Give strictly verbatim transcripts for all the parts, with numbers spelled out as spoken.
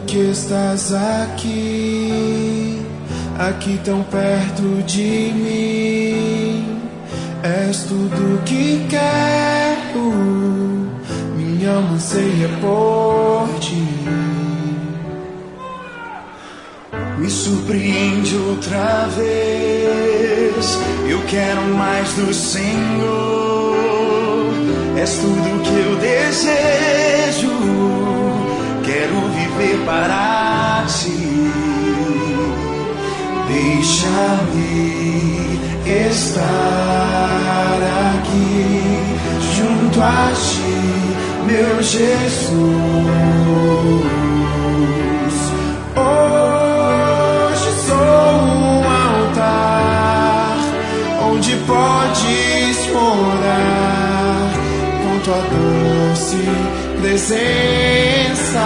que estás aqui, aqui tão perto de mim. És tudo que quero, minha alma anseia por ti. Me surpreende outra vez, eu quero mais do Senhor. És tudo que eu desejo, quero viver para ti. Deixa-me estar aqui junto a ti, meu Jesus. Hoje sou um altar onde podes morar com tua doce presença.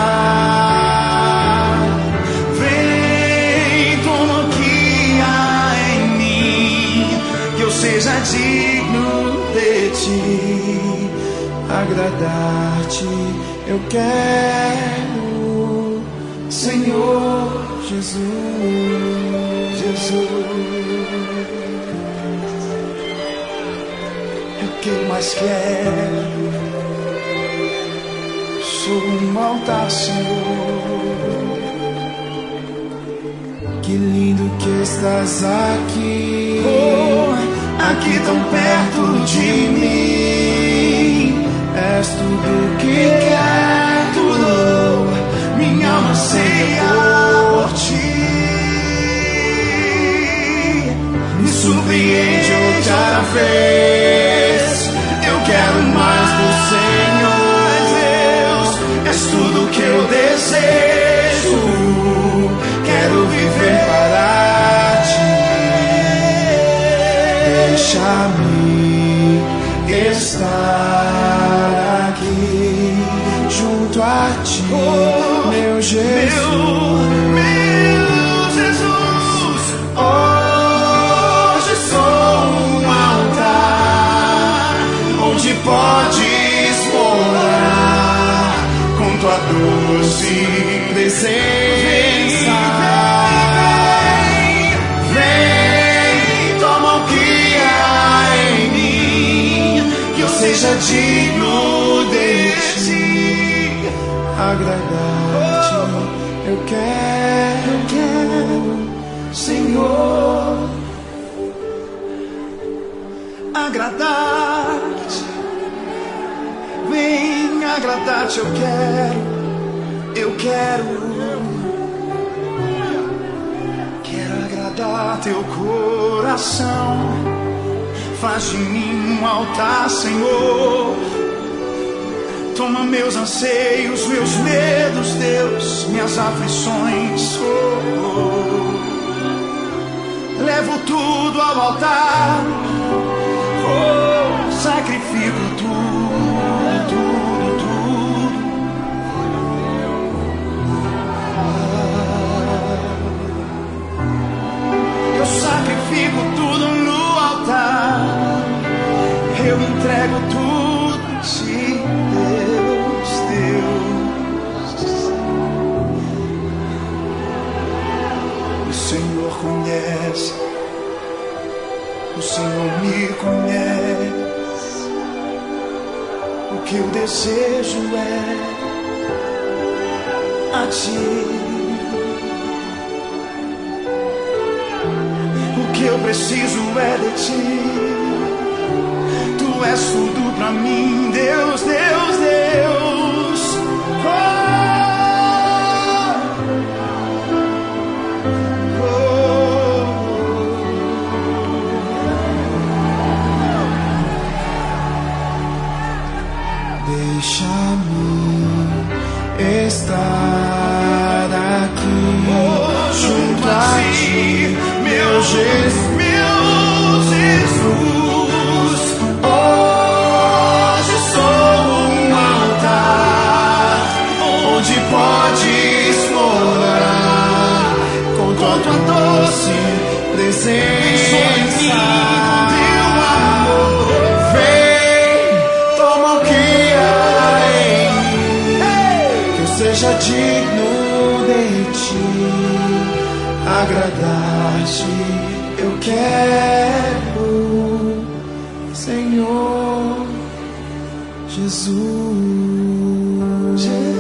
Seja digno de ti, agradar-te eu quero, Senhor Jesus, Jesus. Eu que mais quero, sou um altar, Senhor. Que lindo que estás aqui, oh, aqui tão perto de mim. És tudo que quero, tudo, minha alma anseia por ti. Me surpreende outra vez, eu quero mais do Senhor. Deus, és tudo que eu desejo, quero viver para ti. Deixa-me estar aqui junto a ti, oh, meu Jesus. Meu, meu Jesus. Hoje sou um altar onde podes morar com tua doce presença. Seja digno de ti, agradar-te eu quero, eu quero, Senhor. Agradar-te, vem agradar-te, eu quero, eu quero. Quero agradar teu coração. Faz de mim um altar, Senhor. Toma meus anseios, meus medos, Deus, minhas aflições. Oh, oh. Levo tudo ao altar. Oh, sacrifico tudo, tudo, tudo. Eu sacrifico tudo no altar. Eu entrego tudo a ti, Deus, Deus. O Senhor conhece, o Senhor me conhece. O que eu desejo é a ti. O que eu preciso é de ti. Tu és tudo pra mim, Deus, Deus, Deus. Oh, oh. Deixa-me estar aqui, oh, junto a ti, meu Jesus, meu Jesus. Podes morar com tua doce presença. Teu amor vem, toma o que há em mim, que eu seja digno de ti, agradar-te eu quero, Senhor Jesus.